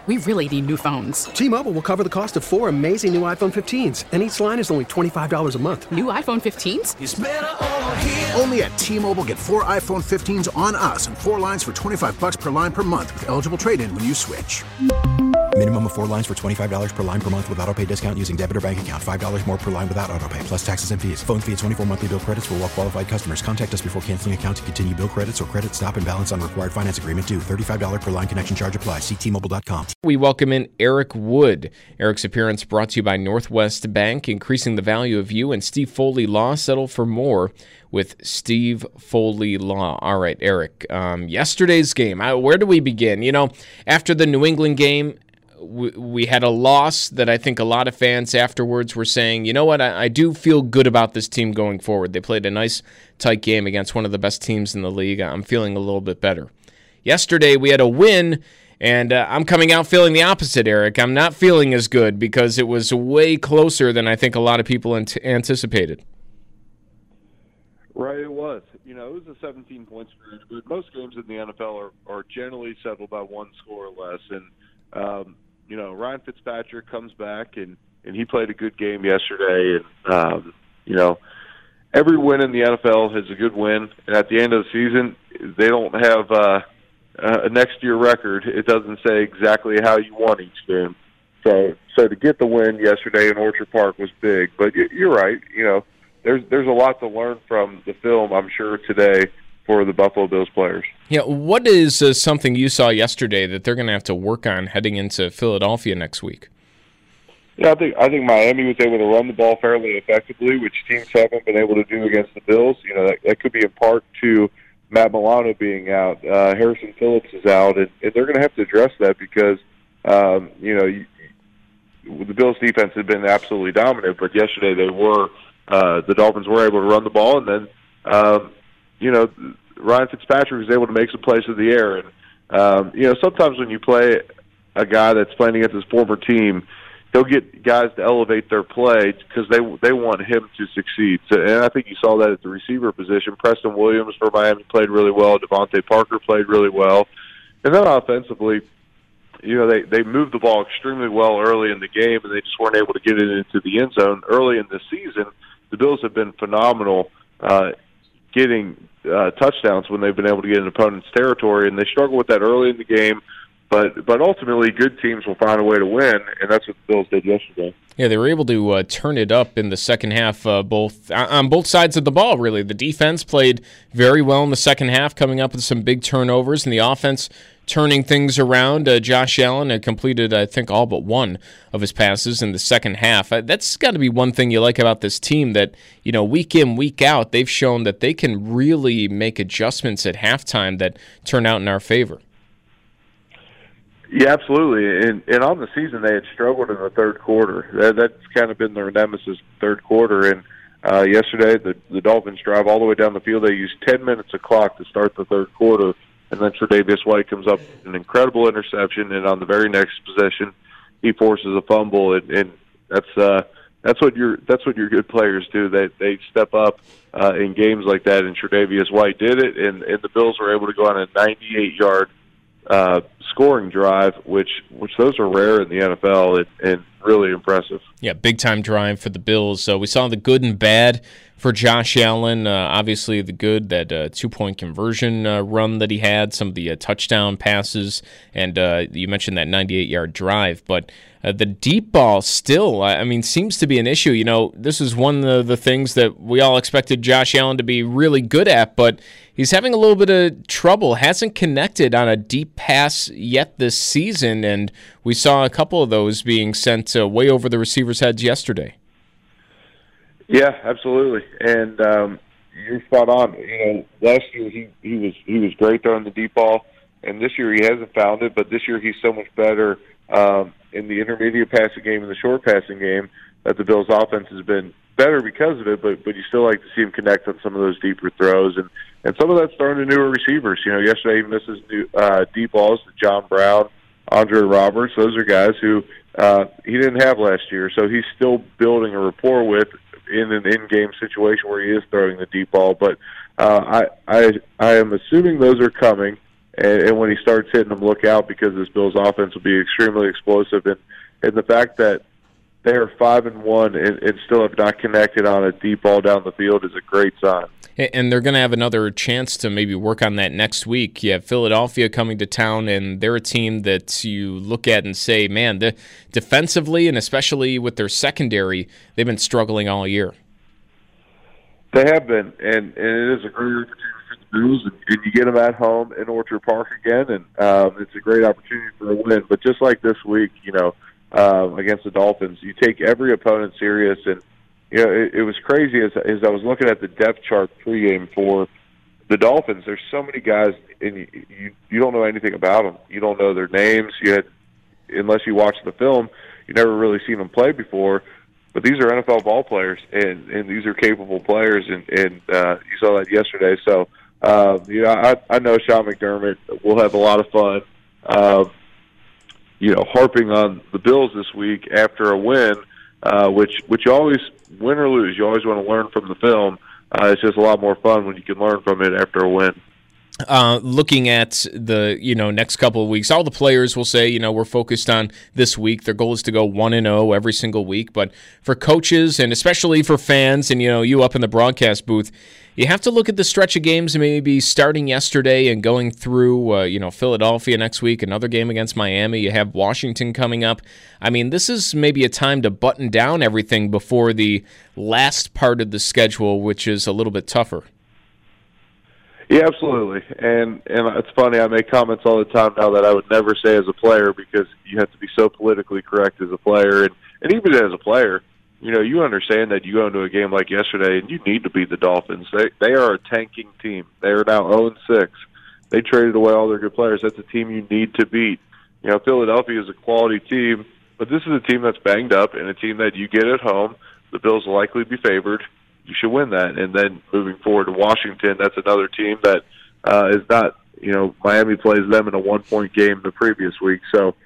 We really need new phones. T-Mobile will cover the cost of 4 amazing new iPhone 15s, and each line is only $25 a month. New iPhone 15s? It's better over here. Only at T-Mobile, get 4 iPhone 15s on us and 4 lines for $25 per line per month with eligible trade-in when you switch. Minimum of 4 lines for $25 per line per month with autopay discount using debit or bank account. $5 more per line without autopay, plus taxes and fees. Phone fee at 24 monthly bill credits for well-qualified customers. Contact us before canceling account to continue bill credits or credit stop and balance on required finance agreement due. $35 per line connection charge applies. See T-Mobile.com. We welcome in Eric Wood. Eric's appearance brought to you by Northwest Bank, increasing the value of you, and Steve Foley Law. Settle for more with Steve Foley Law. All right, Eric, yesterday's game, where do we begin? You know, after the New England game, we had a loss that I think a lot of fans afterwards were saying, you know what, I do feel good about this team going forward. They played a nice, tight game against one of the best teams in the league. I'm feeling a little bit better. Yesterday, we had a win, and I'm coming out feeling the opposite, Eric. I'm not feeling as good because it was way closer than I think a lot of people anticipated. Right, it was. You know, it was a 17-point spread, but most games in the NFL are generally settled by one score or less. And, you know, Ryan Fitzpatrick comes back, and he played a good game yesterday. And, you know, every win in the NFL is a good win. And at the end of the season, they don't have a next-year record. It doesn't say exactly how you won each game. So to get the win yesterday in Orchard Park was big. But you're right, you know. There's a lot to learn from the film, I'm sure, today for the Buffalo Bills players. Yeah, what is something you saw yesterday that they're going to have to work on heading into Philadelphia next week? Yeah, I think Miami was able to run the ball fairly effectively, which teams haven't been able to do against the Bills. You know, that could be in part to Matt Milano being out. Harrison Phillips is out, and they're going to have to address that because, you know, the Bills' defense had been absolutely dominant, but yesterday the Dolphins were able to run the ball, and then, you know, Ryan Fitzpatrick was able to make some plays in the air. And, you know, sometimes when you play a guy that's playing against his former team, he'll get guys to elevate their play because they want him to succeed. So, and I think you saw that at the receiver position. Preston Williams for Miami played really well. Devontae Parker played really well. And then offensively, you know, they moved the ball extremely well early in the game, and they just weren't able to get it into the end zone early in the season. The Bills have been phenomenal getting touchdowns when they've been able to get in opponent's territory, and they struggle with that early in the game. But ultimately, good teams will find a way to win, and that's what the Bills did yesterday. Yeah, they were able to turn it up in the second half, both on both sides of the ball, really. The defense played very well in the second half, coming up with some big turnovers, and the offense turning things around. Josh Allen had completed, I think, all but one of his passes in the second half. That's got to be one thing you like about this team, that, you know, week in, week out, they've shown that they can really make adjustments at halftime that turn out in our favor. Yeah, absolutely. And on the season, they had struggled in the third quarter. That's kind of been their nemesis, third quarter. And yesterday, the Dolphins drive all the way down the field. They used 10 minutes of clock to start the third quarter. And then Tre'Davious White comes up with an incredible interception, and on the very next possession, he forces a fumble, and that's what your good players do. They step up in games like that, and Tre'Davious White did it, and the Bills were able to go on a 98-yard scoring drive, which those are rare in the NFL and really impressive. Yeah, big-time drive for the Bills. So we saw the good and bad for Josh Allen. Obviously the good, that 2-point conversion run that he had, some of the touchdown passes, and you mentioned that 98-yard drive. But the deep ball still, I mean, seems to be an issue. You know, this is one of the things that we all expected Josh Allen to be really good at, but he's having a little bit of trouble. Hasn't connected on a deep pass yet this season, and we saw a couple of those being sent way over the receivers' heads yesterday. Yeah, absolutely, and you're spot on. You know, last year he was great throwing the deep ball, and this year he hasn't found it. But this year he's so much better in the intermediate passing game and the short passing game that the Bills' offense has been better because of it. But you still like to see him connect on some of those deeper throws, and some of that's thrown to newer receivers. You know, yesterday he misses deep balls to John Brown, Andre Roberts. Those are guys who he didn't have last year, so he's still building a rapport with in an in-game situation where he is throwing the deep ball. But I am assuming those are coming, And when he starts hitting them, look out, because this Bills offense will be extremely explosive. And the fact that they are 5-1 and still have not connected on a deep ball down the field is a great sign. And they're going to have another chance to maybe work on that next week. You have Philadelphia coming to town, and they're a team that you look at and say, man, defensively and especially with their secondary, they've been struggling all year. They have been, and it is a great opportunity for the Bills, and you get them at home in Orchard Park again, and it's a great opportunity for a win. But just like this week, against the Dolphins, you take every opponent serious, and it was crazy as I was looking at the depth chart pregame for the Dolphins. There's so many guys, and you don't know anything about them. You don't know their names. Unless you watch the film, you never really seen them play before. But these are NFL ball players, and these are capable players, and you saw that yesterday. So, I know Sean McDermott will have a lot of fun, harping on the Bills this week after a win, which you always, win or lose, you always want to learn from the film. It's just a lot more fun when you can learn from it after a win. Looking at the next couple of weeks, all the players will say we're focused on this week. Their goal is to go 1-0 every single week. But for coaches and especially for fans, and you up in the broadcast booth, you have to look at the stretch of games maybe starting yesterday and going through Philadelphia next week, another game against Miami. You have Washington coming up. I mean, this is maybe a time to button down everything before the last part of the schedule, which is a little bit tougher. Yeah, absolutely. And it's funny, I make comments all the time now that I would never say as a player, because you have to be so politically correct as a player. And even as a player, you understand that you go into a game like yesterday and you need to beat the Dolphins. They are a tanking team. They are now 0-6. They traded away all their good players. That's a team you need to beat. Philadelphia is a quality team, but this is a team that's banged up and a team that you get at home. The Bills will likely be favored. You should win that. And then moving forward to Washington, that's another team that is not, Miami plays them in a 1-point game the previous week. So,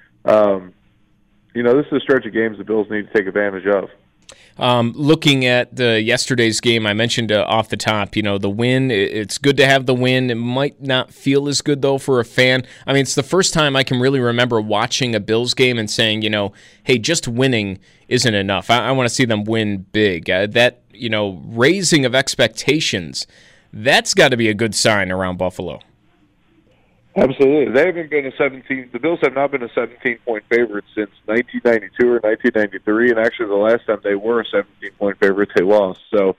this is a stretch of games the Bills need to take advantage of. Looking at yesterday's game, I mentioned off the top, the win, it's good to have the win. It might not feel as good, though, for a fan. I mean, it's the first time I can really remember watching a Bills game and saying, hey, just winning isn't enough. I want to see them win big. That raising of expectations, that's got to be a good sign around Buffalo. Absolutely. They haven't been the Bills have not been a 17-point favorite since 1992 or 1993, and actually the last time they were a 17-point favorite, they lost. So,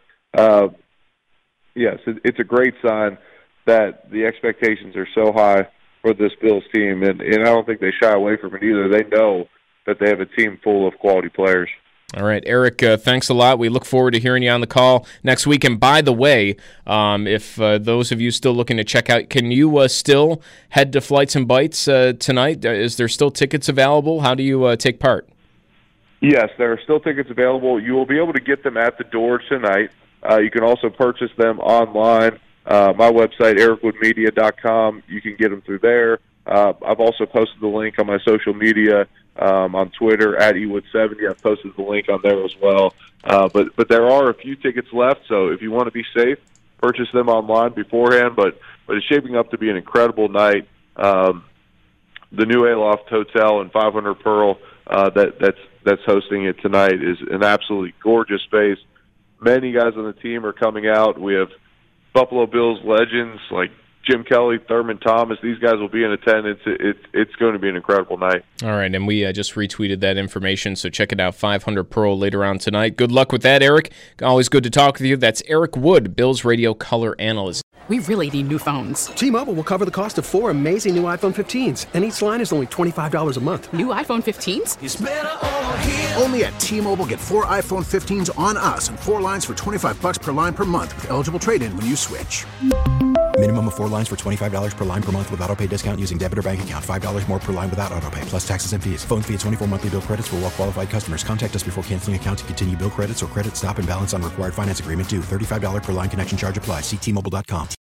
yes, it's a great sign that the expectations are so high for this Bills team, and I don't think they shy away from it either. They know that they have a team full of quality players. All right, Eric, thanks a lot. We look forward to hearing you on the call next week. And by the way, if those of you still looking to check out, can you still head to Flights and Bites tonight? Is there still tickets available? How do you take part? Yes, there are still tickets available. You will be able to get them at the door tonight. You can also purchase them online. My website, ericwoodmedia.com. You can get them through there. I've also posted the link on my social media. On Twitter at ewood70. I've posted the link on there as well. But there are a few tickets left, so if you want to be safe, purchase them online beforehand. But it's shaping up to be an incredible night. The new Aloft Hotel and 500 Pearl that's hosting it tonight is an absolutely gorgeous space. Many guys on the team are coming out. We have Buffalo Bills legends like Jim Kelly, Thurman Thomas, these guys will be in attendance. It's going to be an incredible night. All right, and we just retweeted that information, so check it out, 500 Pearl later on tonight. Good luck with that, Eric. Always good to talk with you. That's Eric Wood, Bills Radio color analyst. We really need new phones. T-Mobile will cover the cost of 4 amazing new iPhone 15s, and each line is only $25 a month. New iPhone 15s? It's better over here. Only at T-Mobile, get 4 iPhone 15s on us and 4 lines for $25 per line per month with eligible trade-in when you switch. Minimum of 4 lines for $25 per line per month with auto-pay discount using debit or bank account. $5 more per line without auto-pay, plus taxes and fees. Phone fee at 24 monthly bill credits for well-qualified customers. Contact us before canceling account to continue bill credits or credit stop and balance on required finance agreement due. $35 per line connection charge applies. See T-Mobile.com.